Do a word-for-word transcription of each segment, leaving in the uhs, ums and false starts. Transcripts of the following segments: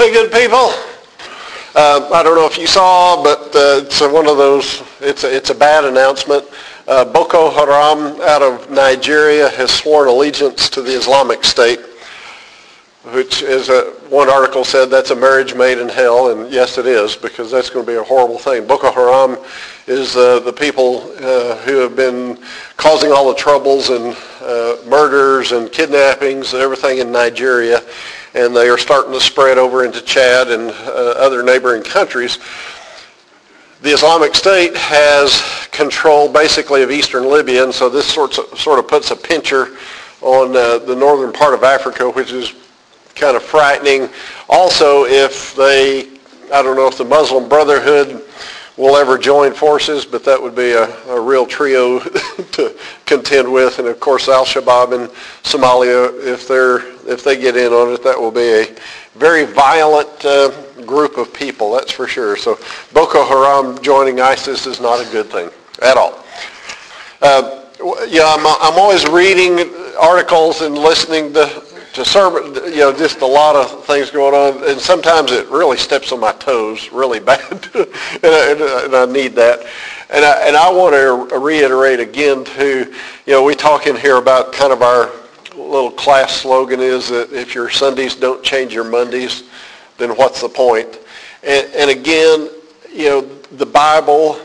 morning, good people. Uh, I don't know if you saw, but uh, it's one of those, it's a, it's a bad announcement. Uh, Boko Haram out of Nigeria has sworn allegiance to the Islamic State, which is a, one article said that's a marriage made in hell, and yes it is, because that's going to be a horrible thing. Boko Haram is uh, the people uh, who have been causing all the troubles and uh, murders and kidnappings and everything in Nigeria, and they are starting to spread over into Chad and uh, other neighboring countries. The Islamic State has control basically of eastern Libya, and so this sort of, sort of puts a pincher on uh, the northern part of Africa, which is kind of frightening. Also, if they, I don't know if the Muslim Brotherhood will ever join forces, but that would be a, a real trio to contend with. And of course, Al-Shabaab in Somalia, if they're if they get in on it, that will be a very violent uh, group of people, that's for sure. So Boko Haram joining ISIS is not a good thing at all. Uh, yeah, I'm, I'm always reading articles and listening to to sermon, you know, just a lot of things going on, and sometimes it really steps on my toes really bad, and, I, and I need that. And I, and I want to reiterate again, too, you know, we talk in here about kind of our little class slogan is that if your Sundays don't change your Mondays, then what's the point? And, and again, you know, the Bible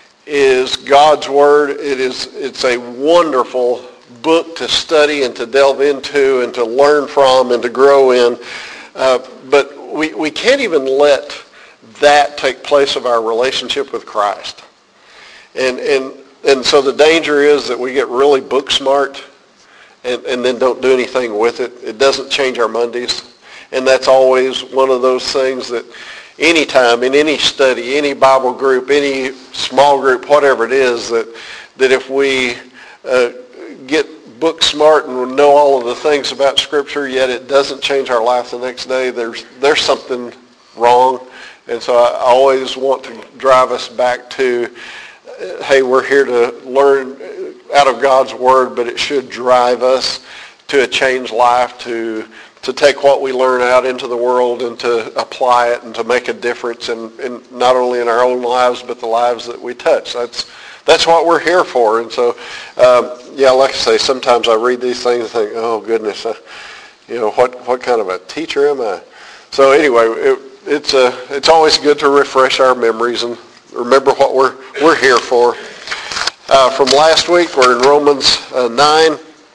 is God's Word. It is, it's a wonderful book to study and to delve into and to learn from and to grow in. Uh, but we, we can't even let that take place of our relationship with Christ. And and and so the danger is that we get really book smart and, and then don't do anything with it. It doesn't change our Mondays. And that's always one of those things that anytime in any study, any Bible group, any small group, whatever it is, that, that if we uh, get book smart and know all of the things about Scripture, yet it doesn't change our life the next day, there's there's something wrong. And so I always want to drive us back to, uh, hey, we're here to learn out of God's Word, but it should drive us to a changed life, to to take what we learn out into the world and to apply it and to make a difference in, in not only in our own lives, but the lives that we touch. That's That's what we're here for. And so, um, yeah, like I say, sometimes I read these things and think, oh, goodness, uh, you know, what, what kind of a teacher am I? So anyway, it, it's uh, it's always good to refresh our memories and remember what we're we're here for. Uh, from last week, we're in Romans uh, nine,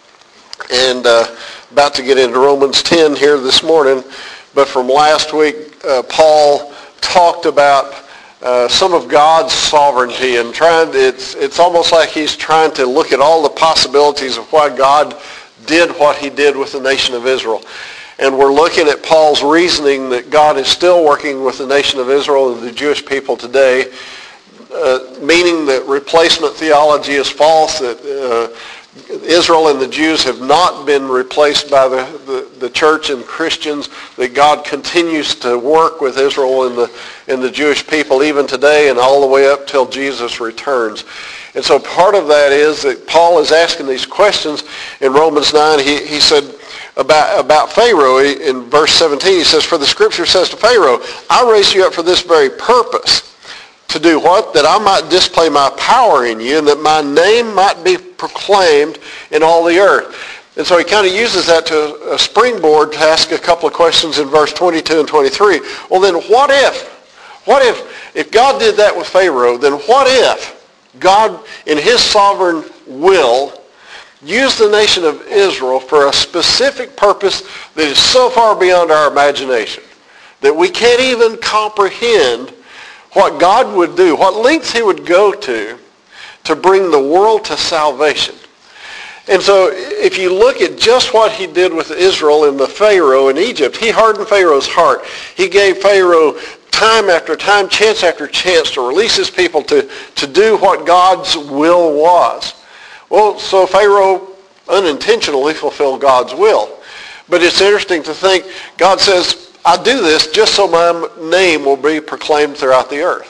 and uh, about to get into Romans ten here this morning. But from last week, uh, Paul talked about Uh, some of God's sovereignty, and trying to, it's it's almost like he's trying to look at all the possibilities of why God did what he did with the nation of Israel. And we're looking at Paul's reasoning that God is still working with the nation of Israel and the Jewish people today, uh, meaning that replacement theology is false, that uh, Israel and the Jews have not been replaced by the, the, the church and Christians, that God continues to work with Israel and the, and the Jewish people even today and all the way up till Jesus returns. And so part of that is that Paul is asking these questions. In Romans nine, he, he said about, about Pharaoh, in verse seventeen, he says, "For the Scripture says to Pharaoh, I raised you up for this very purpose, to do what? That I might display my power in you, and that my name might be proclaimed in all the earth." And so he kind of uses that to a springboard to ask a couple of questions in verse twenty-two and twenty-three. Well, then what if? What if, if God did that with Pharaoh, then what if God, in his sovereign will, used the nation of Israel for a specific purpose that is so far beyond our imagination that we can't even comprehend what God would do, what lengths he would go to to bring the world to salvation? And so if you look at just what he did with Israel and the Pharaoh in Egypt, he hardened Pharaoh's heart. He gave Pharaoh time after time, chance after chance to release his people to, to do what God's will was. Well, so Pharaoh unintentionally fulfilled God's will. But it's interesting to think, God says, I do this just so my name will be proclaimed throughout the earth.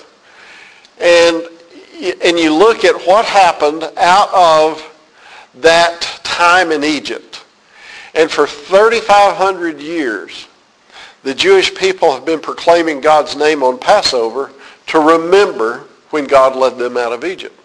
And, and you look at what happened out of that time in Egypt. And for thirty-five hundred years, the Jewish people have been proclaiming God's name on Passover to remember when God led them out of Egypt.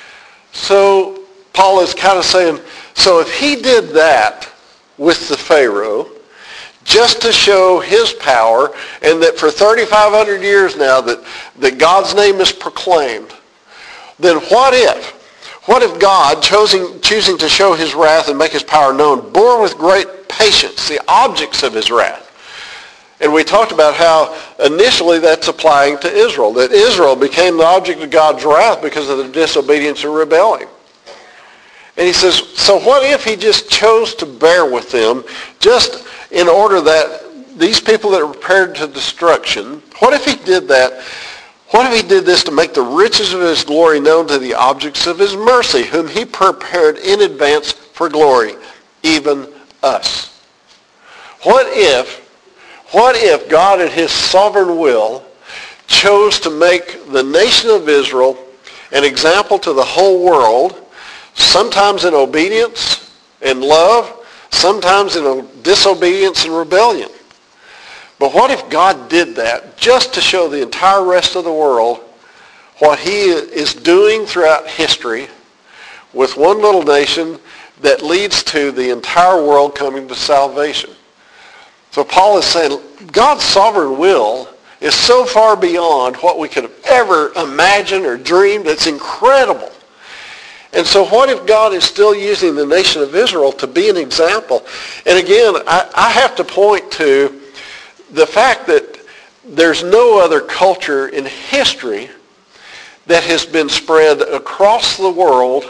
So Paul is kind of saying, so if he did that with the Pharaoh, just to show his power, and that for thirty-five hundred years now that, that God's name is proclaimed, then what if, what if God, choosing, choosing to show his wrath and make his power known, bore with great patience the objects of his wrath? And we talked about how initially that's applying to Israel, that Israel became the object of God's wrath because of the disobedience and rebellion. And he says, so what if he just chose to bear with them just in order that these people that are prepared to destruction, what if he did that? What if he did this to make the riches of his glory known to the objects of his mercy, whom he prepared in advance for glory, even us? What if, what if God in his sovereign will chose to make the nation of Israel an example to the whole world, sometimes in obedience and love, sometimes in disobedience and rebellion? But what if God did that just to show the entire rest of the world what he is doing throughout history with one little nation that leads to the entire world coming to salvation? So Paul is saying God's sovereign will is so far beyond what we could have ever imagined or dreamed. It's incredible. And so what if God is still using the nation of Israel to be an example? And again, I, I have to point to the fact that there's no other culture in history that has been spread across the world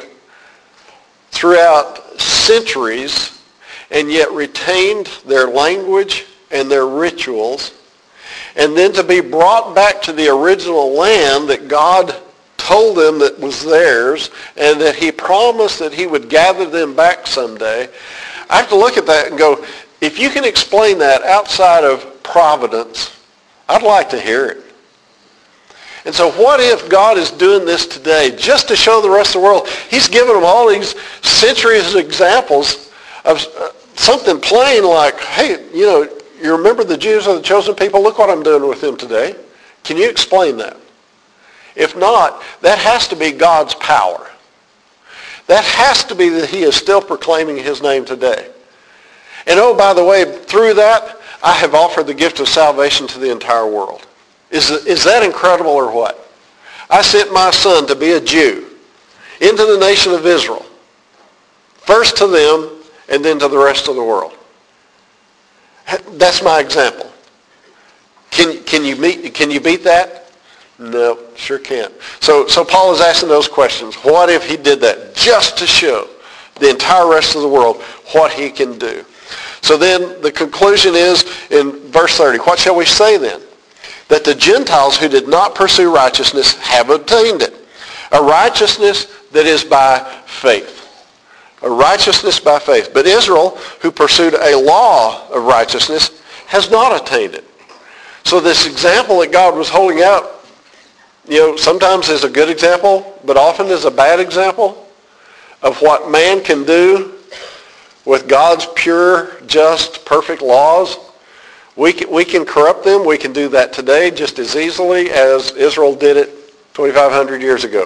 throughout centuries and yet retained their language and their rituals, and then to be brought back to the original land that God told them that was theirs, and that he promised that he would gather them back someday. I have to look at that and go, if you can explain that outside of providence, I'd like to hear it. And so what if God is doing this today just to show the rest of the world? He's given them all these centuries of examples of something plain like, hey, you know, you remember the Jews are the chosen people? Look what I'm doing with them today. Can you explain that? If not, that has to be God's power. That has to be that he is still proclaiming his name today. And oh, by the way, through that, I have offered the gift of salvation to the entire world. Is, is that incredible or what? I sent my son to be a Jew into the nation of Israel. First to them and then to the rest of the world. That's my example. Can, can, you, meet, can you beat that? No, sure can't. So, so Paul is asking those questions. What if he did that just to show the entire rest of the world what he can do? So then the conclusion is in verse thirty. What shall we say then? That the Gentiles who did not pursue righteousness have obtained it. A righteousness that is by faith. A righteousness by faith. But Israel, who pursued a law of righteousness, has not attained it. So this example that God was holding out, you know, sometimes is a good example, but often is a bad example of what man can do with God's pure, just, perfect laws. We can, we can corrupt them. We can do that today just as easily as Israel did it twenty-five hundred years ago.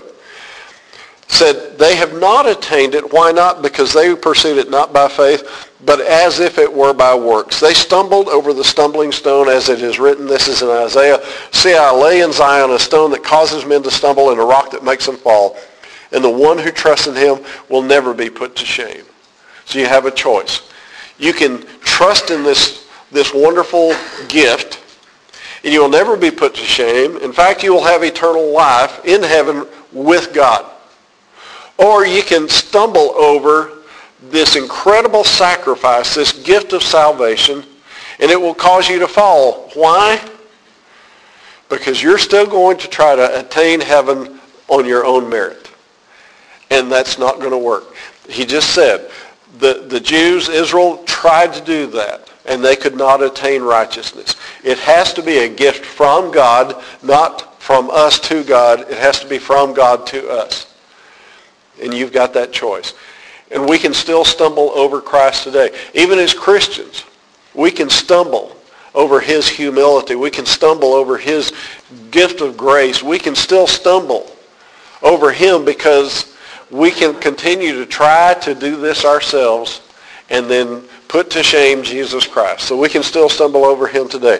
Said they have not attained it. Why not? Because they pursued it not by faith, but as if it were by works. They stumbled over the stumbling stone, as it is written. This is in Isaiah. See, I lay in Zion a stone that causes men to stumble, and a rock that makes them fall. And the one who trusts in him will never be put to shame. So you have a choice. You can trust in this, this wonderful gift, and you will never be put to shame. In fact, you will have eternal life in heaven with God. Or you can stumble over this incredible sacrifice, this gift of salvation, and it will cause you to fall. Why? Because you're still going to try to attain heaven on your own merit. And that's not going to work. He just said, the, the Jews, Israel, tried to do that, and they could not attain righteousness. It has to be a gift from God, not from us to God. It has to be from God to us. And you've got that choice. And we can still stumble over Christ today. Even as Christians, we can stumble over his humility. We can stumble over his gift of grace. We can still stumble over him because we can continue to try to do this ourselves and then put to shame Jesus Christ. So we can still stumble over him today.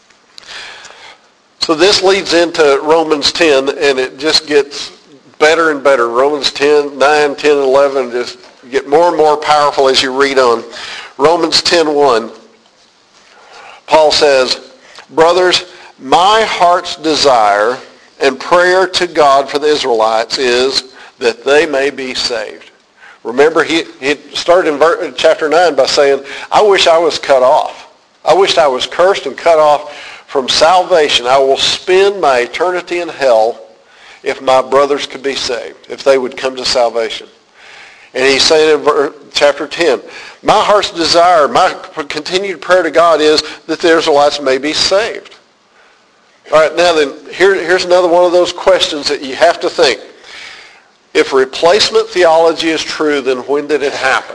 So this leads into Romans ten, and it just gets better and better. Romans ten, nine, ten, and eleven just get more and more powerful as you read on. Romans ten one, Paul says, "Brothers, my heart's desire and prayer to God for the Israelites is that they may be saved." Remember, he, he started in ver- chapter nine by saying, I wish I was cut off. I wish I was cursed and cut off from salvation. I will spend my eternity in hell if my brothers could be saved, if they would come to salvation. And he's saying in ver- chapter ten, my heart's desire, my continued prayer to God is that the Israelites may be saved. All right, now then, here, here's another one of those questions that you have to think. If replacement theology is true, then when did it happen?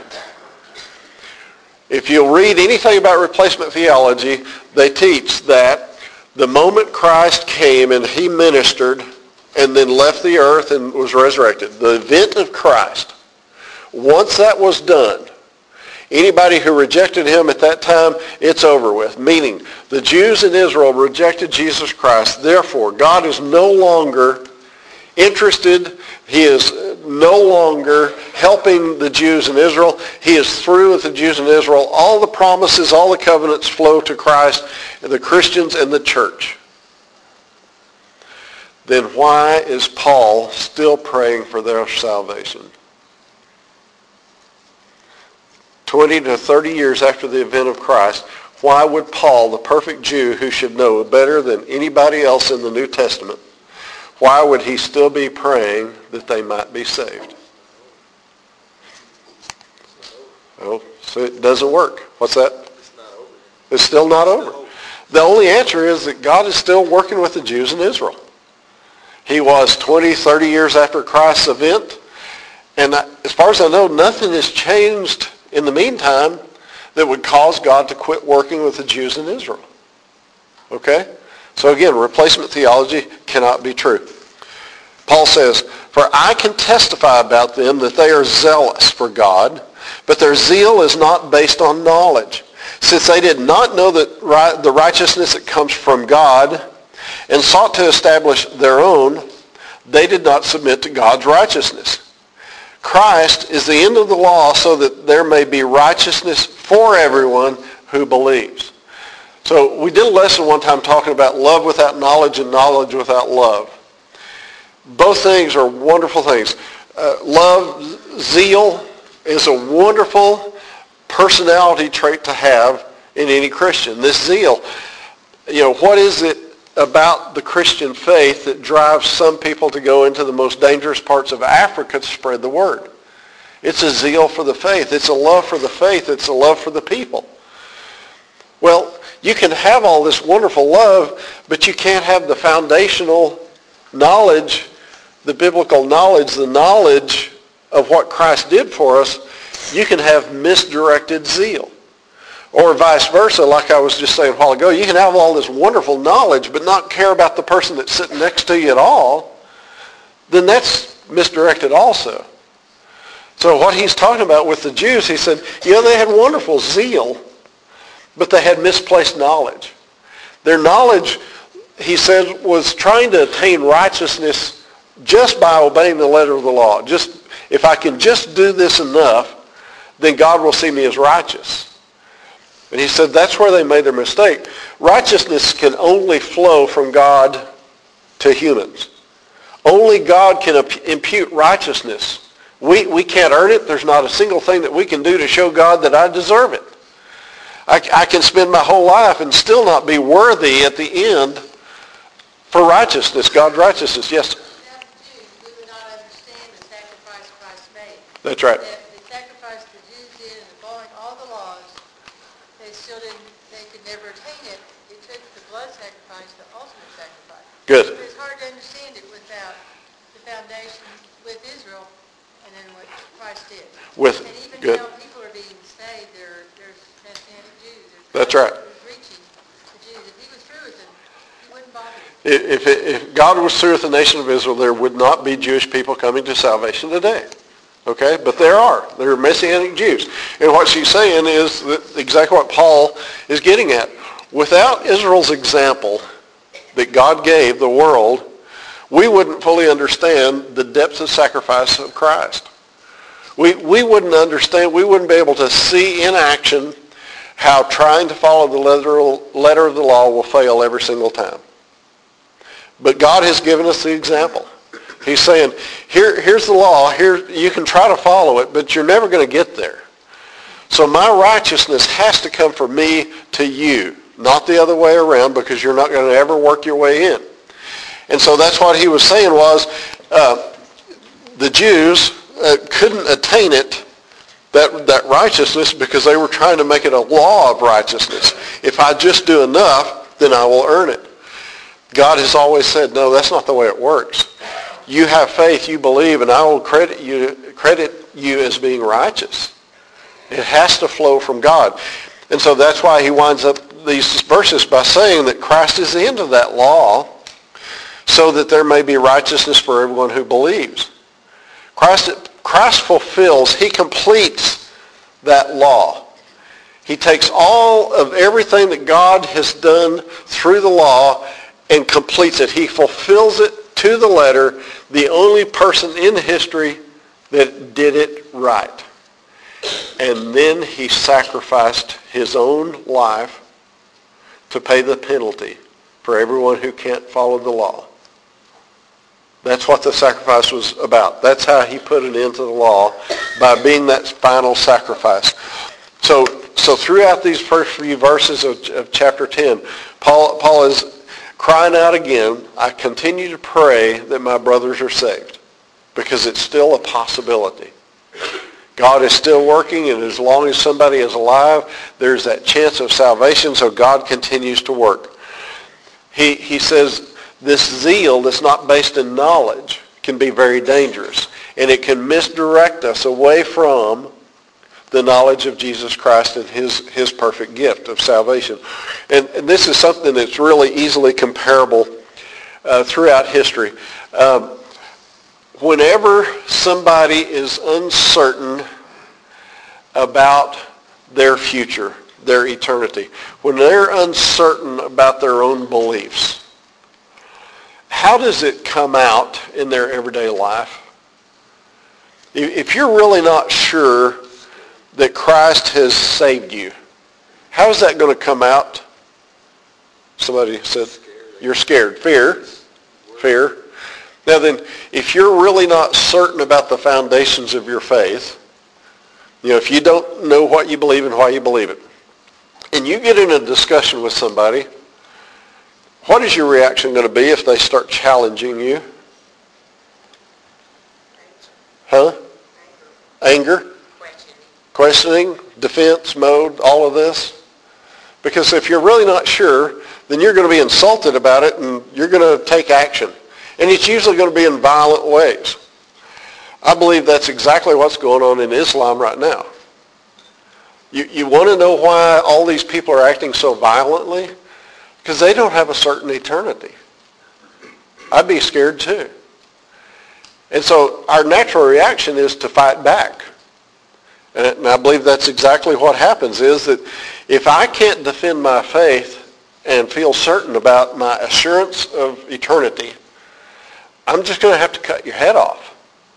If you'll read anything about replacement theology, they teach that the moment Christ came and he ministered and then left the earth and was resurrected, the event of Christ, once that was done, anybody who rejected him at that time, it's over with. Meaning, the Jews in Israel rejected Jesus Christ. Therefore, God is no longer interested. He is no longer helping the Jews in Israel. He is through with the Jews in Israel. All the promises, all the covenants flow to Christ, the Christians, and the church. Then why is Paul still praying for their salvation? twenty to thirty years after the event of Christ, why would Paul, the perfect Jew who should know better than anybody else in the New Testament, why would he still be praying that they might be saved? Oh, so it doesn't work. What's that? It's not over. It's still not over. The only answer is that God is still working with the Jews in Israel. He was twenty, thirty years after Christ's event. And as far as I know, nothing has changed in the meantime that would cause God to quit working with the Jews in Israel. Okay? So again, replacement theology cannot be true. Paul says, "For I can testify about them that they are zealous for God, but their zeal is not based on knowledge. Since they did not know that the righteousness that comes from God and sought to establish their own, they did not submit to God's righteousness. Christ is the end of the law so that there may be righteousness for everyone who believes." So we did a lesson one time talking about love without knowledge and knowledge without love. Both things are wonderful things. Uh, love, zeal is a wonderful personality trait to have in any Christian. This zeal, you know, what is it about the Christian faith that drives some people to go into the most dangerous parts of Africa to spread the word? It's a zeal for the faith. It's a love for the faith. It's a love for the people. Well, you can have all this wonderful love, but you can't have the foundational knowledge, the biblical knowledge, the knowledge of what Christ did for us. You can have misdirected zeal. Or vice versa, like I was just saying a while ago, you can have all this wonderful knowledge but not care about the person that's sitting next to you at all. Then that's misdirected also. So what he's talking about with the Jews, he said, you know, they had wonderful zeal, but they had misplaced knowledge. Their knowledge, he said, was trying to attain righteousness just by obeying the letter of the law. Just if I can just do this enough, then God will see me as righteous. And he said that's where they made their mistake. Righteousness can only flow from God to humans. Only God can impute righteousness. We, we can't earn it. There's not a single thing that we can do to show God that I deserve it. I, I can spend my whole life and still not be worthy at the end for righteousness, God's righteousness. Yes? Without the Jews, we would not understand the sacrifice Christ made. That's right. The, the sacrifice the Jews did in following all the laws, they still didn't, they could never attain it. It took the blood sacrifice, the ultimate sacrifice. Good. It's hard to understand it without the foundation with Israel and then what Christ did. With, and even good. now people are being saved, they're, they're Messianic Jews. That's right. Reaching to Jews. If he was through with them, he wouldn't bother them. If, if God was through with the nation of Israel, there would not be Jewish people coming to salvation today. Okay? But there are. There are Messianic Jews. And what she's saying is that exactly what Paul is getting at. Without Israel's example that God gave the world, we wouldn't fully understand the depths of sacrifice of Christ. We, we wouldn't understand, we wouldn't be able to see in action how trying to follow the letter, letter of the law will fail every single time. But God has given us the example. He's saying, here, here's the law, here you can try to follow it, but you're never going to get there. So my righteousness has to come from me to you, not the other way around, because you're not going to ever work your way in. And so that's what he was saying was, uh, the Jews uh, couldn't attain it, that, that righteousness, because they were trying to make it a law of righteousness. If I just do enough, then I will earn it. God has always said, no, that's not the way it works. You have faith, you believe, and I will credit you, credit you as being righteous. It has to flow from God. And so that's why he winds up these verses by saying that Christ is the end of that law, so that there may be righteousness for everyone who believes. Christ, Christ fulfills, he completes that law. He takes all of everything that God has done through the law and completes it. He fulfills it to the letter, the only person in history that did it right. And then he sacrificed his own life to pay the penalty for everyone who can't follow the law. That's what the sacrifice was about. That's how he put an end to the law, by being that final sacrifice. So, so throughout these first few verses of, of chapter ten, Paul, Paul is crying out again, I continue to pray that my brothers are saved, because it's still a possibility. God is still working, and as long as somebody is alive, there's that chance of salvation, so God continues to work. He, he says this zeal that's not based in knowledge can be very dangerous, and it can misdirect us away from the knowledge of Jesus Christ and his, his perfect gift of salvation. And, and this is something that's really easily comparable uh, throughout history. Um, whenever somebody is uncertain about their future, their eternity, when they're uncertain about their own beliefs, how does it come out in their everyday life? If you're really not sure that Christ has saved you, how is that going to come out? Somebody said, you're scared. Fear. Fear. Now then, if you're really not certain about the foundations of your faith, you know, if you don't know what you believe and why you believe it, and you get in a discussion with somebody, what is your reaction going to be if they start challenging you? Huh? Anger? Questioning, defense mode, all of this. Because if you're really not sure, then you're going to be insulted about it, and you're going to take action. And it's usually going to be in violent ways. I believe that's exactly what's going on in Islam right now. You, you want to know why all these people are acting so violently? Because they don't have a certain eternity. I'd be scared too. And so our natural reaction is to fight back. And I believe that's exactly what happens, is that if I can't defend my faith and feel certain about my assurance of eternity, I'm just going to have to cut your head off.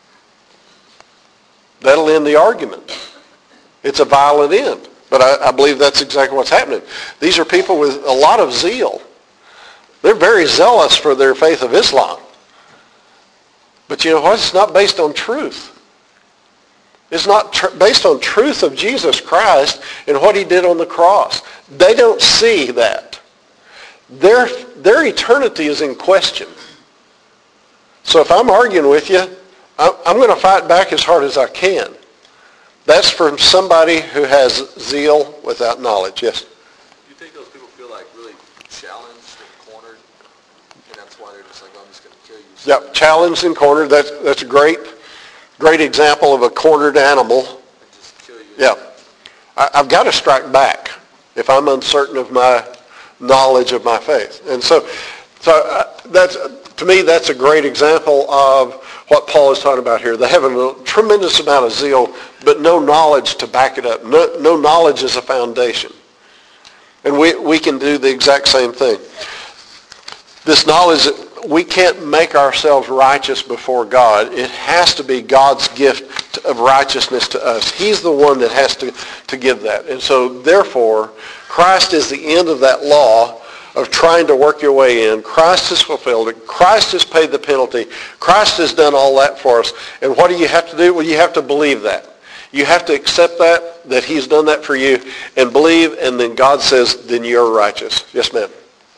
That'll end the argument. It's a violent end. But I, I believe that's exactly what's happening. These are people with a lot of zeal. They're very zealous for their faith of Islam. But you know what? It's not based on truth. It's not tr- based on truth of Jesus Christ and what he did on the cross. They don't see that. Their, their eternity is in question. So if I'm arguing with you, I'm, I'm going to fight back as hard as I can. That's from somebody who has zeal without knowledge. Yes? Do you think those people feel like really challenged and cornered, and that's why they're just like, oh, I'm just going to kill you? So Yep, challenged and cornered. That's, that's a great... Great example of a cornered animal. Just kill you. Yeah. I, I've got to strike back if I'm uncertain of my knowledge of my faith. And so, so uh, that's, to me, that's a great example of what Paul is talking about here. They have a tremendous amount of zeal, but no knowledge to back it up. No, no knowledge is a foundation. And we, we can do the exact same thing. This knowledge, we can't make ourselves righteous before God. It has to be God's gift of righteousness to us. He's the one that has to, to give that. And so, therefore, Christ is the end of that law of trying to work your way in. Christ has fulfilled it. Christ has paid the penalty. Christ has done all that for us. And what do you have to do? Well, you have to believe that. You have to accept that, that he's done that for you, and believe, and then God says, then you're righteous. Yes, ma'am.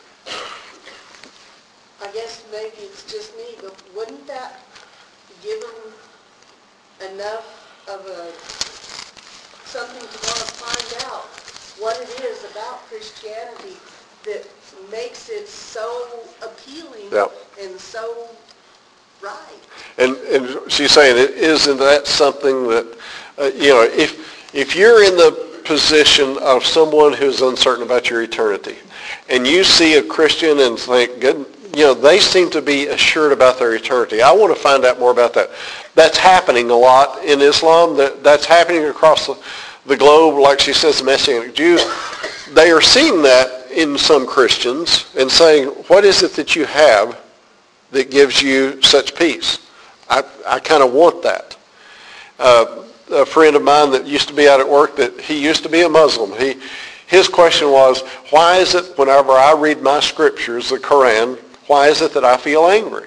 I guess maybe it's just me, but wouldn't that give them enough of a something to want to find out what it is about Christianity that makes it so appealing Yep. and so right? And, and she's saying, isn't that something that, uh, you know, if if you're in the position of someone who's uncertain about your eternity, and you see a Christian and think, good, you know, they seem to be assured about their eternity. I want to find out more about that. That's happening a lot in Islam. That, that's happening across the, the globe, like she says, the Messianic Jews. They are seeing that in some Christians and saying, what is it that you have that gives you such peace? I, I kind of want that. Uh, a friend of mine that used to be out at work, that he used to be a Muslim. He, his question was, why is it whenever I read my scriptures, the Quran, why is it that I feel angry?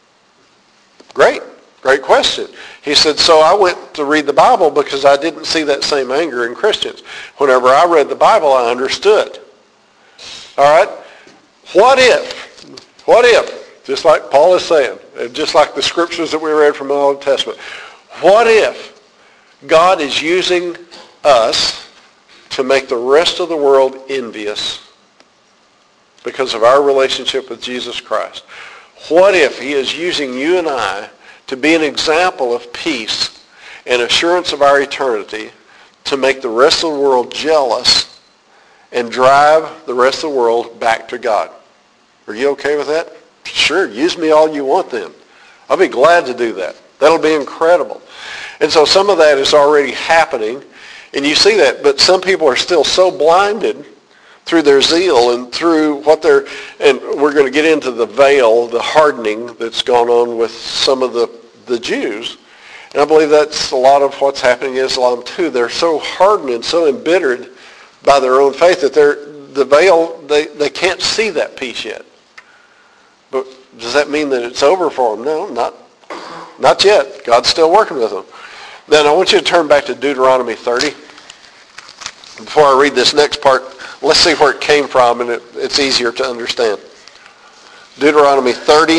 Great, great question. He said, so I went to read the Bible because I didn't see that same anger in Christians. Whenever I read the Bible, I understood. All right? What if, what if, just like Paul is saying, just like the scriptures that we read from the Old Testament, what if God is using us to make the rest of the world envious because of our relationship with Jesus Christ? What if he is using you and I to be an example of peace and assurance of our eternity to make the rest of the world jealous and drive the rest of the world back to God? Are you okay with that? Sure, use me all you want then. I'll be glad to do that. That'll be incredible. And so some of that is already happening, and you see that, but some people are still so blinded through their zeal and through what they're, and we're going to get into the veil, the hardening that's gone on with some of the, the Jews. And I believe that's a lot of what's happening in Islam too. They're so hardened and so embittered by their own faith that they're, the veil, they, they can't see that peace yet. But does that mean that it's over for them? No, not, not yet. God's still working with them. Then I want you to turn back to Deuteronomy thirty. Before I read this next part, let's see where it came from, and it, it's easier to understand. Deuteronomy thirty.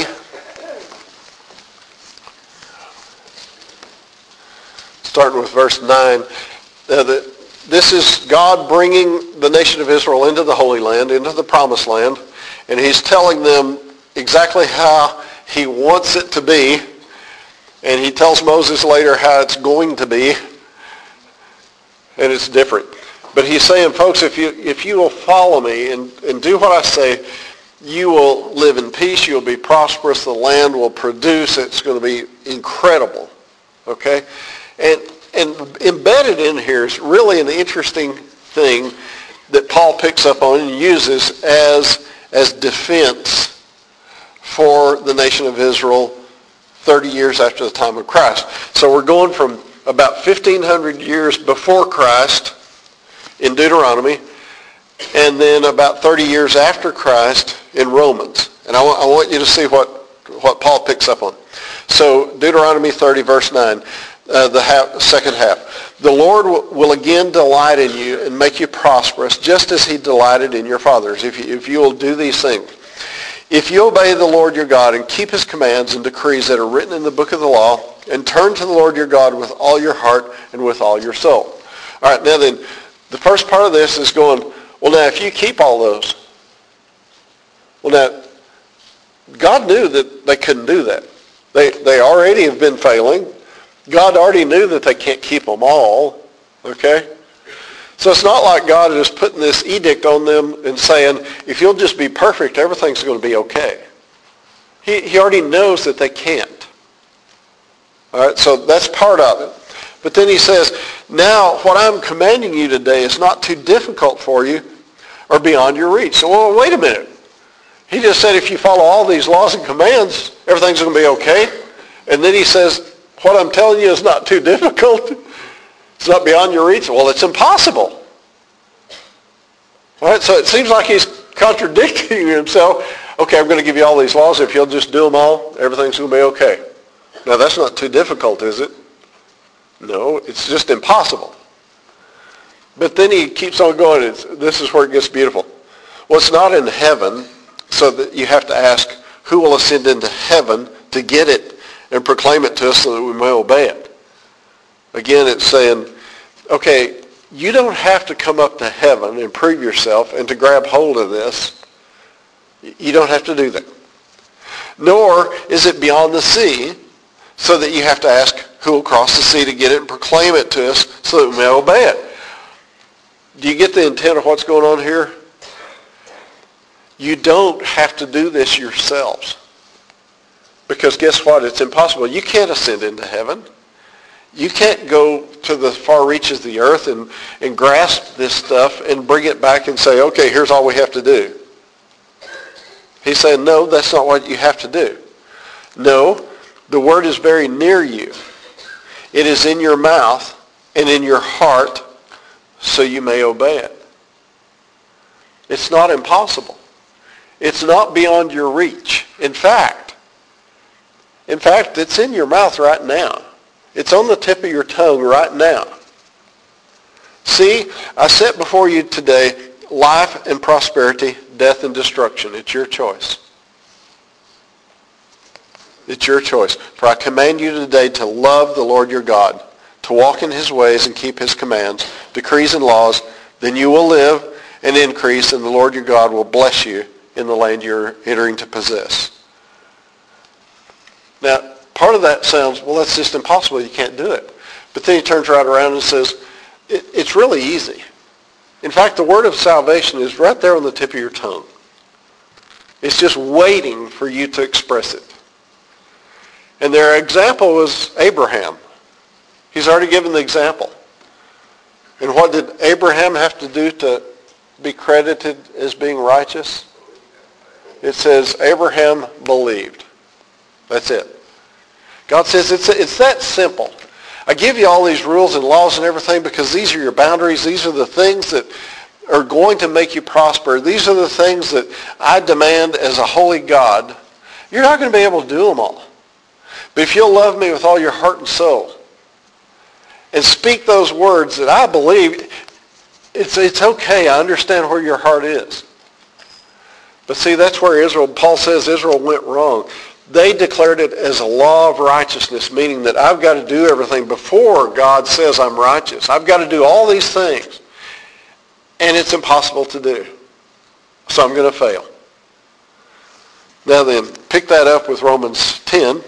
Starting with verse nine. Uh, the, this is God bringing the nation of Israel into the Holy Land, into the Promised Land, and he's telling them exactly how he wants it to be. And he tells Moses later how it's going to be, and it's different. But he's saying, folks, if you if you will follow me and, and do what I say, you will live in peace, you'll be prosperous, the land will produce, it's going to be incredible. Okay? And and embedded in here is really an interesting thing that Paul picks up on and uses as as defense for the nation of Israel thirty years after the time of Christ. So we're going from about fifteen hundred years before Christ in Deuteronomy, and then about thirty years after Christ in Romans. And I want, I want you to see what, what Paul picks up on. So Deuteronomy thirty, verse nine, uh, the half, second half. The Lord w- will again delight in you and make you prosperous, just as he delighted in your fathers, if you, if you will do these things. If you obey the Lord your God and keep his commands and decrees that are written in the book of the law, and turn to the Lord your God with all your heart and with all your soul. All right, now then, the first part of this is going, well, now, if you keep all those, well, now, God knew that they couldn't do that. They, they already have been failing. God already knew that they can't keep them all, okay? So it's not like God is putting this edict on them and saying, if you'll just be perfect, everything's going to be okay. He, he already knows that they can't. All right, so that's part of it. But then he says, now what I'm commanding you today is not too difficult for you or beyond your reach. So, well, wait a minute. He just said if you follow all these laws and commands, everything's going to be okay. And then he says, what I'm telling you is not too difficult. It's not beyond your reach. Well, it's impossible. All right, so it seems like he's contradicting himself. Okay, I'm going to give you all these laws. If you'll just do them all, everything's going to be okay. Now, that's not too difficult, is it? No, it's just impossible. But then he keeps on going. It's, this is where it gets beautiful. Well, it's not in heaven, so that you have to ask, who will ascend into heaven to get it and proclaim it to us so that we may obey it? Again, it's saying, okay, you don't have to come up to heaven and prove yourself and to grab hold of this. You don't have to do that. Nor is it beyond the sea, so that you have to ask who will cross the sea to get it and proclaim it to us so that we may obey it. Do you get the intent of what's going on here? You don't have to do this yourselves. Because guess what? It's impossible. You can't ascend into heaven. You can't go to the far reaches of the earth and, and grasp this stuff and bring it back and say, okay, here's all we have to do. He's saying, no, that's not what you have to do. No, the word is very near you. It is in your mouth and in your heart, so you may obey it. It's not impossible. It's not beyond your reach. In fact, in fact, it's in your mouth right now. It's on the tip of your tongue right now. See, I set before you today life and prosperity, death and destruction. It's your choice. It's your choice. For I command you today to love the Lord your God, to walk in his ways and keep his commands, decrees and laws. Then you will live and increase, and the Lord your God will bless you in the land you're entering to possess. Now, part of that sounds, well, that's just impossible. You can't do it. But then he turns right around and says, it, it's really easy. In fact, the word of salvation is right there on the tip of your tongue. It's just waiting for you to express it. And their example was Abraham. He's already given the example. And what did Abraham have to do to be credited as being righteous? It says Abraham believed. That's it. God says it's, it's that simple. I give you all these rules and laws and everything because these are your boundaries. These are the things that are going to make you prosper. These are the things that I demand as a holy God. You're not going to be able to do them all. But if you'll love me with all your heart and soul and speak those words that I believe, it's, it's okay. I understand where your heart is. But see, that's where Israel, Paul says Israel went wrong. They declared it as a law of righteousness, meaning that I've got to do everything before God says I'm righteous. I've got to do all these things. And it's impossible to do. So I'm going to fail. Now then, pick that up with Romans ten.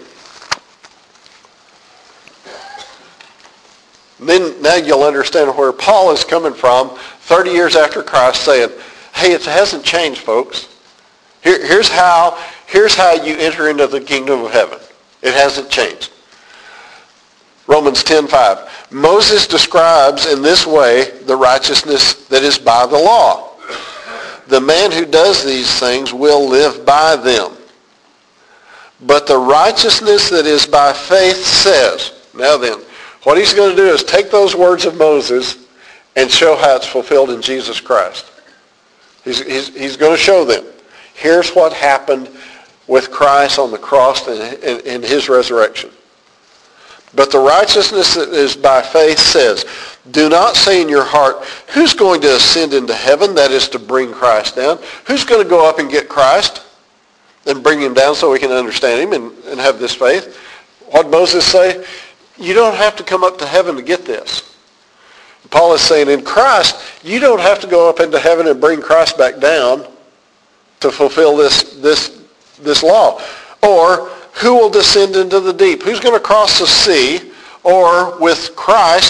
Then now you'll understand where Paul is coming from thirty years after Christ saying, hey, it hasn't changed, folks. Here, here's how here's how you enter into the kingdom of heaven. It hasn't changed. Romans ten five. Moses describes in this way the righteousness that is by the law. The man who does these things will live by them. But the righteousness that is by faith says, now then, what he's going to do is take those words of Moses and show how it's fulfilled in Jesus Christ. He's, he's, he's going to show them. Here's what happened with Christ on the cross and, and, and his resurrection. But the righteousness that is by faith says, do not say in your heart, who's going to ascend into heaven? That is to bring Christ down. Who's going to go up and get Christ and bring him down so we can understand him and, and have this faith? What did Moses say? You don't have to come up to heaven to get this. Paul is saying in Christ, you don't have to go up into heaven and bring Christ back down to fulfill this, this, this law. Or who will descend into the deep? Who's going to cross the sea? Or with Christ,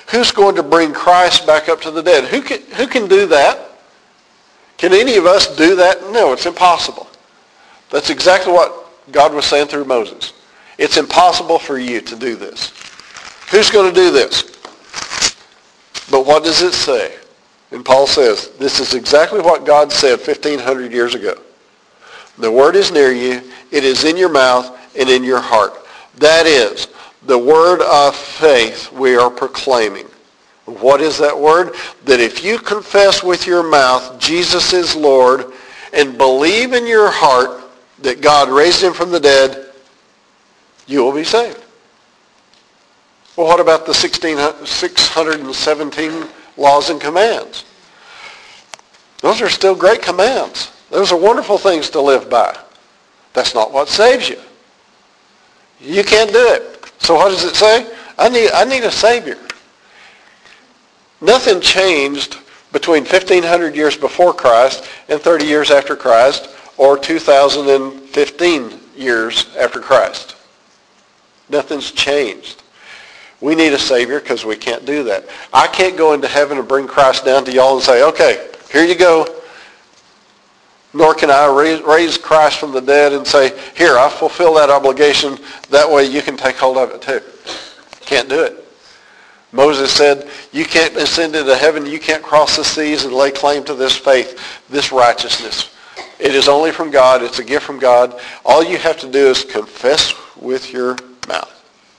Who's going to bring Christ back up to the dead? Who can, who can do that? Can any of us do that? No, it's impossible. That's exactly what God was saying through Moses. It's impossible for you to do this. Who's going to do this? But what does it say? And Paul says, this is exactly what God said fifteen hundred years ago. The word is near you. It is in your mouth and in your heart. That is the word of faith we are proclaiming. What is that word? That if you confess with your mouth Jesus is Lord and believe in your heart that God raised him from the dead, you will be saved. Well, what about the six hundred seventeen laws and commands? Those are still great commands. Those are wonderful things to live by. That's not what saves you. You can't do it. So what does it say? I need, I need a Savior. Nothing changed between fifteen hundred years before Christ and thirty years after Christ, or two thousand fifteen years after Christ. Nothing's changed. We need a Savior because we can't do that. I can't go into heaven and bring Christ down to y'all and say, okay, here you go. Nor can I raise, raise Christ from the dead and say, here, I fulfill that obligation. That way you can take hold of it too. Can't do it. Moses said, you can't ascend into heaven. You can't cross the seas and lay claim to this faith, this righteousness. It is only from God. It's a gift from God. All you have to do is confess with your mouth.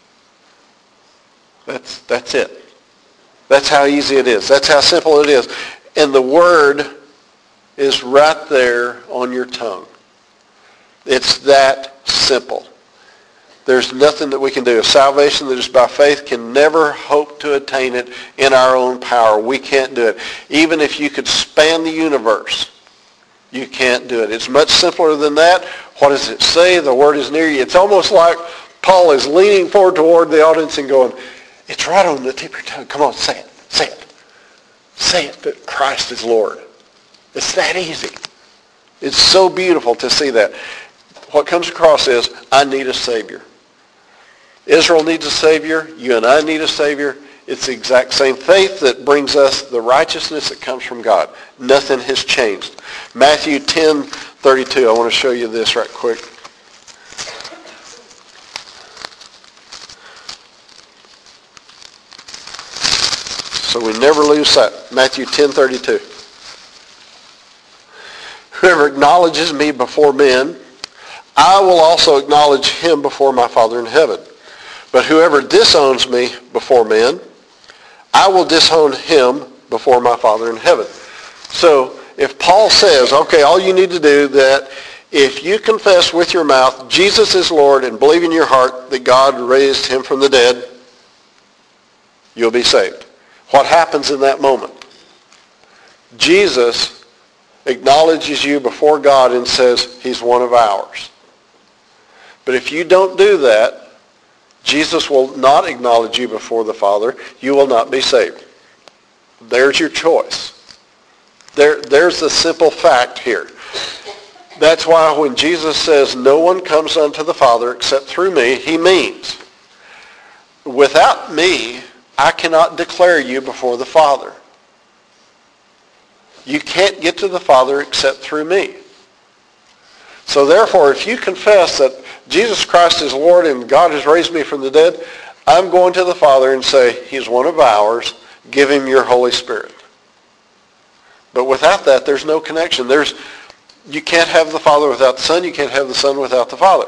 That's, that's it. That's how easy it is. That's how simple it is. And the word is right there on your tongue. It's that simple. There's nothing that we can do. A salvation that is by faith can never hope to attain it in our own power. We can't do it. Even if you could span the universe, you can't do it. It's much simpler than that. What does it say? The word is near you. It's almost like Paul is leaning forward toward the audience and going, it's right on the tip of your tongue. Come on, say it. Say it. Say it that Christ is Lord. It's that easy. It's so beautiful to see that. What comes across is, I need a Savior. Israel needs a Savior. You and I need a Savior. It's the exact same faith that brings us the righteousness that comes from God. Nothing has changed. Matthew ten thirty-two. I want to show you this right quick. So we never lose sight. Matthew ten thirty-two. Whoever acknowledges me before men, I will also acknowledge him before my Father in heaven. But whoever disowns me before men, I will disown him before my Father in heaven. So if Paul says, okay, all you need to do that if you confess with your mouth Jesus is Lord and believe in your heart that God raised him from the dead, you'll be saved. What happens in that moment? Jesus acknowledges you before God and says he's one of ours. But if you don't do that, Jesus will not acknowledge you before the Father. You will not be saved. There's your choice. There, there's the simple fact here. That's why when Jesus says no one comes unto the Father except through me, he means without me, I cannot declare you before the Father. You can't get to the Father except through me. So therefore, if you confess that Jesus Christ is Lord and God has raised me from the dead, I'm going to the Father and say, he's one of ours. Give him your Holy Spirit. But without that, there's no connection. There's, you can't have the Father without the Son. You can't have the Son without the Father.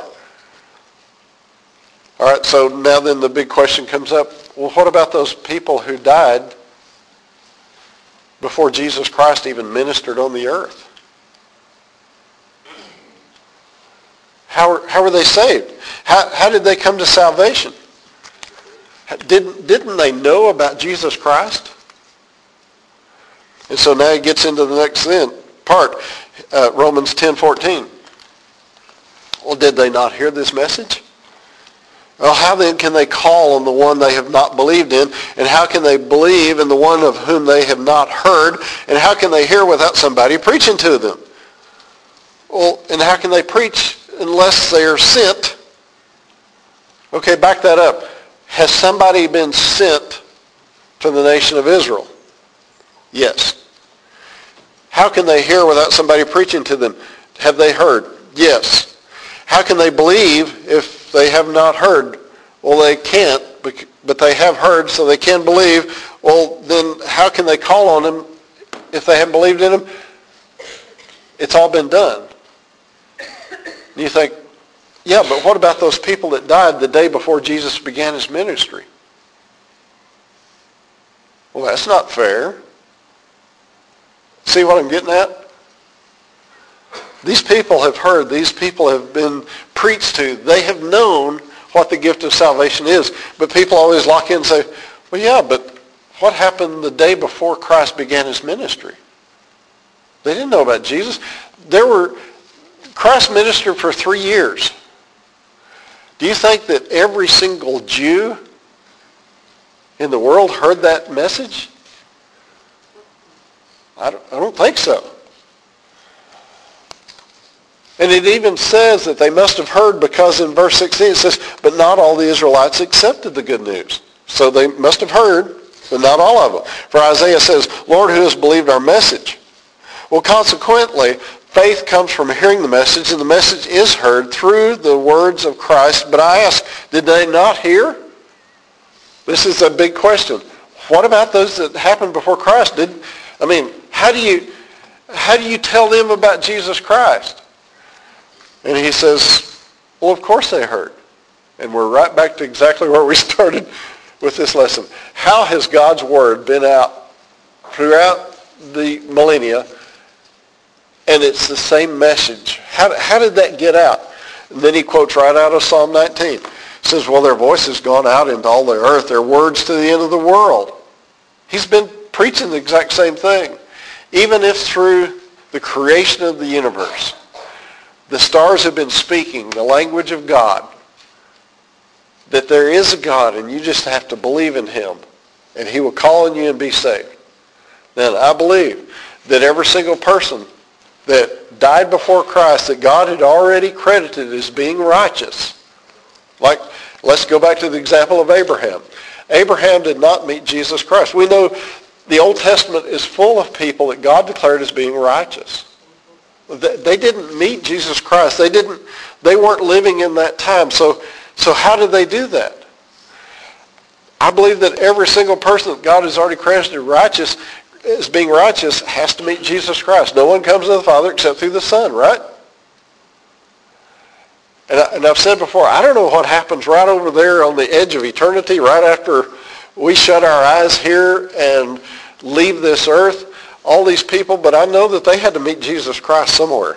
All right, so now then the big question comes up. Well, what about those people who died before Jesus Christ even ministered on the earth? How, how were they saved? How, how did they come to salvation? Didn't, didn't they know about Jesus Christ? And so now he gets into the next then, part, uh, Romans ten fourteen. Well, did they not hear this message? Well, how then can they call on the one they have not believed in? And how can they believe in the one of whom they have not heard? And how can they hear without somebody preaching to them? Well, and how can they preach unless they are sent? Okay, back that up. Has somebody been sent to the nation of Israel? Yes. How can they hear without somebody preaching to them? Have they heard? Yes. How can they believe if they have not heard? Well, they can't, but they have heard, so they can believe. Well, then how can they call on him if they haven't believed in him? It's all been done. You think, yeah, but what about those people that died the day before Jesus began his ministry? Well, that's not fair. See what I'm getting at? These people have heard. These people have been preached to. They have known what the gift of salvation is. But people always lock in and say, well, yeah, but what happened the day before Christ began his ministry? They didn't know about Jesus. There were, Christ ministered for three years. Do you think that every single Jew in the world heard that message? I don't, I don't think so. And it even says that they must have heard because in verse sixteen it says, but not all the Israelites accepted the good news. So they must have heard, but not all of them. For Isaiah says, Lord, who has believed our message? Well, consequently, faith comes from hearing the message, and the message is heard through the words of Christ. But I ask, did they not hear? This is a big question. What about those that happened before Christ? Did I mean, how do you how do you tell them about Jesus Christ? And he says, well, of course they heard. And we're right back to exactly where we started with this lesson. How has God's word been out throughout the millennia? And it's the same message. How, how did that get out? And then he quotes right out of Psalm nineteen. He says, well, their voice has gone out into all the earth, their words to the end of the world. He's been preaching the exact same thing. Even if through the creation of the universe, the stars have been speaking the language of God, that there is a God and you just have to believe in him and he will call on you and be saved. Then I believe that every single person that died before Christ that God had already credited as being righteous. Like, let's go back to the example of Abraham. Abraham did not meet Jesus Christ. We know the Old Testament is full of people that God declared as being righteous. They didn't meet Jesus Christ. They didn't. They weren't living in that time. So, so how did they do that? I believe that every single person that God has already credited righteous as being righteous has to meet Jesus Christ. No one comes to the Father except through the Son, right? And, I, and I've said before, I don't know what happens right over there on the edge of eternity, right after we shut our eyes here and leave this earth. All these people, but I know that they had to meet Jesus Christ somewhere.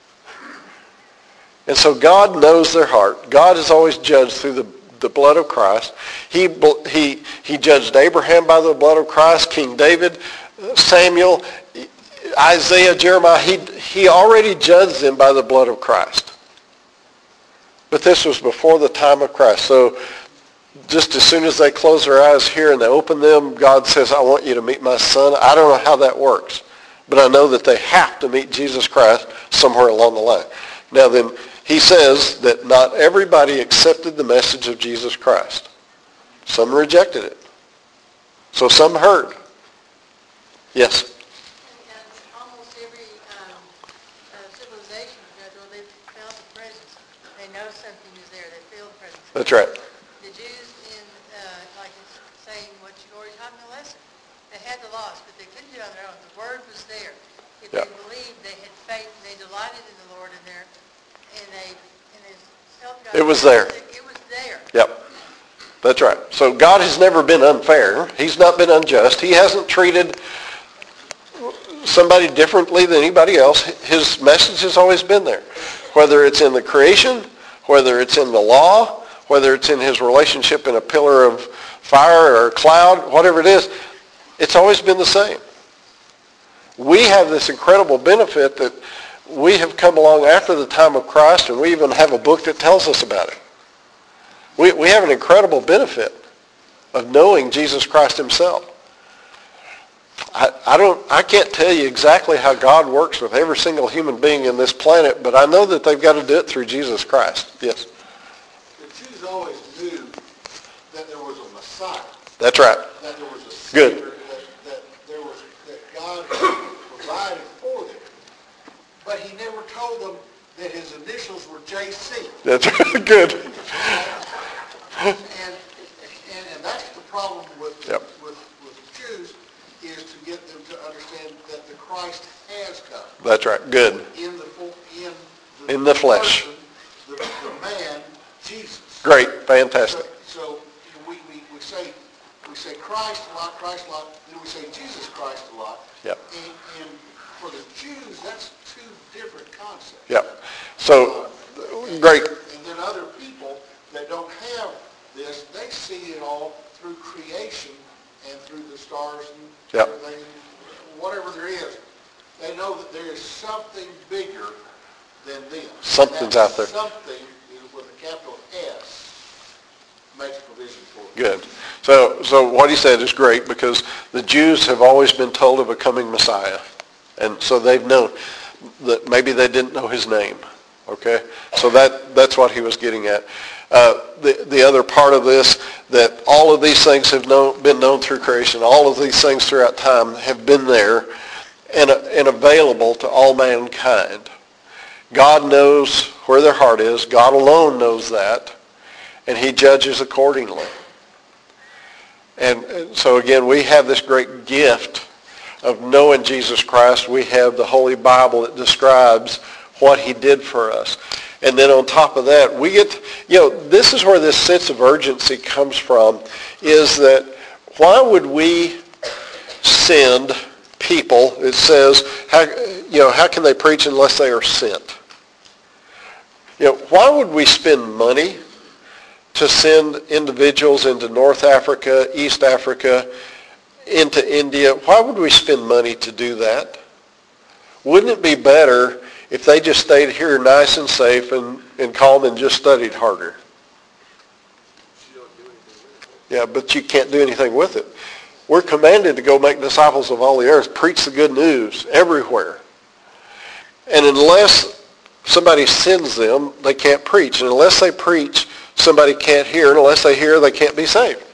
And so God knows their heart. God is always judged through the, the blood of Christ. He, he, he judged Abraham by the blood of Christ, King David, Samuel, Isaiah, Jeremiah. He, he already judged them by the blood of Christ. But this was before the time of Christ. So just as soon as they close their eyes here and they open them, God says, I want you to meet my son. I don't know how that works, but I know that they have to meet Jesus Christ somewhere along the line. Now then, he says that not everybody accepted the message of Jesus Christ. Some rejected it. So some heard. Yes? And almost every um, uh, civilization, well, they felt the presence. They know something is there. They feel the presence. That's right. The Jews in, uh, like it's saying what you already taught in the lesson, they had the laws, but they couldn't do it on their own. The word was there. If Yeah. they believed, they had faith, and they delighted in the Lord, and their and they and his self. It was there. It was there. Yep. That's right. So God has never been unfair. He's not been unjust. He hasn't treated somebody differently than anybody else. His message has always been there. Whether it's in the creation, whether it's in the law, whether it's in his relationship in a pillar of fire or a cloud, whatever it is, it's always been the same. We have this incredible benefit that we have come along after the time of Christ, and we even have a book that tells us about it. We, we have an incredible benefit of knowing Jesus Christ himself. I, I don't. I can't tell you exactly how God works with every single human being in this planet, but I know that they've got to do it through Jesus Christ. Yes? The Jews always knew that there was a Messiah. That's right. That there was a Good. Savior that, that there was, that God provided for them. But he never told them that his initials were J C. That's good. And, and, and that's the problem with, Yep. with, with Jews, is to get them to understand that the Christ has come. That's right. Good. In the, fo- in the, In the flesh. person, the, the man, Jesus. Great. Fantastic. So, so we, we, we say we say Christ a lot, Christ a lot, then we say Jesus Christ a lot. Yep. And, and for the Jews, that's two different concepts. Yep. So, great. And then other people that don't have this, they see it all through creation and through the stars and Yep. everything, whatever there is. They know that there is something bigger than them. Something's That out there. Something is with a capital S makes provision for it. Good. So, so what he said is great, because the Jews have always been told of a coming Messiah. And so they've known that maybe they didn't know his name. Okay? So that, that's what he was getting at. Uh, the, the other part of this, that all of these things have known, been known through creation, all of these things throughout time have been there and, and available to all mankind. God knows where their heart is. God alone knows that. And he judges accordingly. And, and so again, we have this great gift of knowing Jesus Christ. We have the Holy Bible that describes what he did for us. And then on top of that, we get, you know, this is where this sense of urgency comes from, is that why would we send people, it says, how, you know, how can they preach unless they are sent? You know, why would we spend money to send individuals into North Africa, East Africa, into India? Why would we spend money to do that? Wouldn't it be better if they just stayed here nice and safe and, and calm and just studied harder? You don't do anything with it. Yeah, but you can't do anything with it. We're commanded to go make disciples of all the earth, preach the good news everywhere. And unless somebody sends them, they can't preach. And unless they preach, somebody can't hear. And unless they hear, they can't be saved.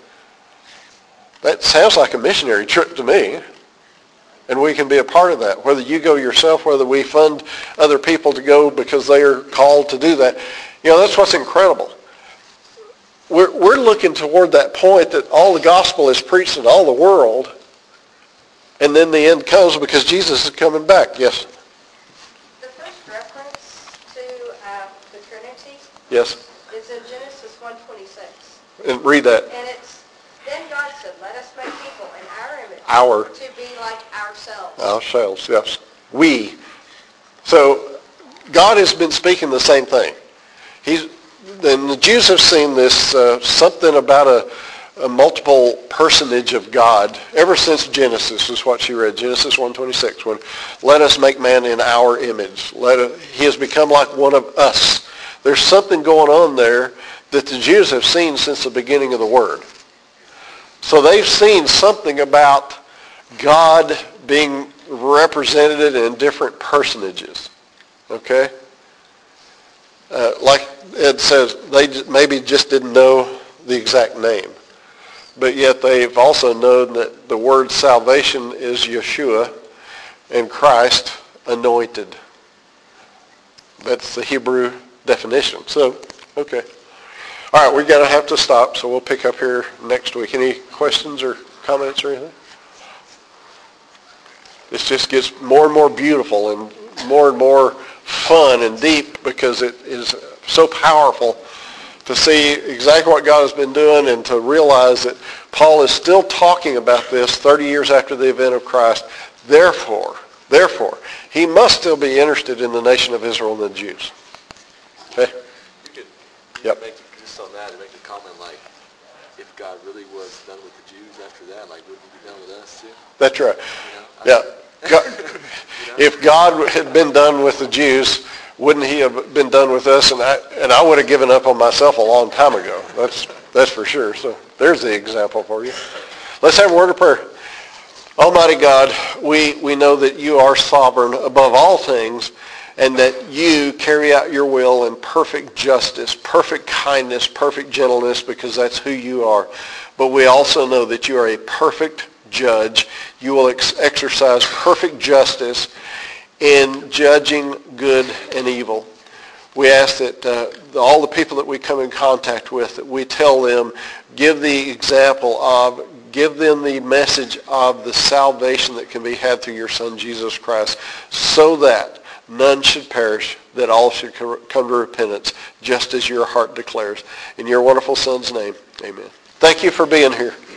That sounds like a missionary trip to me. And we can be a part of that. Whether you go yourself, whether we fund other people to go because they are called to do that. You know, that's what's incredible. We're, we're looking toward that point that all the gospel is preached in all the world. And then the end comes because Jesus is coming back. Yes? The first reference to uh, the Trinity Yes? is in Genesis one twenty-six. And read that. And it's, then God said, let us make people in our image Our. to be like ourselves. Ourselves, yes. We. So God has been speaking the same thing. He's, and the Jews have seen this, uh, something about a, a multiple personage of God ever since Genesis is what she read, Genesis one twenty-six, when let us make man in our image. Let a, he has become like one of us. There's something going on there that the Jews have seen since the beginning of the Word. So they've seen something about God being represented in different personages. Okay? Uh, like it says, they maybe just didn't know the exact name. But yet they've also known that the word salvation is Yeshua and Christ anointed. That's the Hebrew definition. So, okay. All right, we're going to have to stop, so we'll pick up here next week. Any questions or comments or anything? This just gets more and more beautiful and more and more fun and deep because it is so powerful to see exactly what God has been doing and to realize that Paul is still talking about this thirty years after the event of Christ. Therefore, therefore, he must still be interested in the nation of Israel and the Jews. Okay? You could Yep. make, just on that, make a comment like, if God really was done with the Jews after that, like, wouldn't he be done with us too? That's right. You know? I Yeah. mean, God, you know? if God had been done with the Jews, wouldn't he have been done with us? And I, and I would have given up on myself a long time ago. That's, that's for sure. So there's the example for you. Let's have a word of prayer. Almighty God, we, we know that you are sovereign above all things and that you carry out your will in perfect justice, perfect kindness, perfect gentleness, because that's who you are. But we also know that you are a perfect judge. You will ex- exercise perfect justice in judging good and evil. We ask that uh, all the people that we come in contact with, that we tell them, give the example of, give them the message of the salvation that can be had through your Son, Jesus Christ, so that none should perish, that all should come to repentance, just as your heart declares. In your wonderful Son's name, amen. Thank you for being here.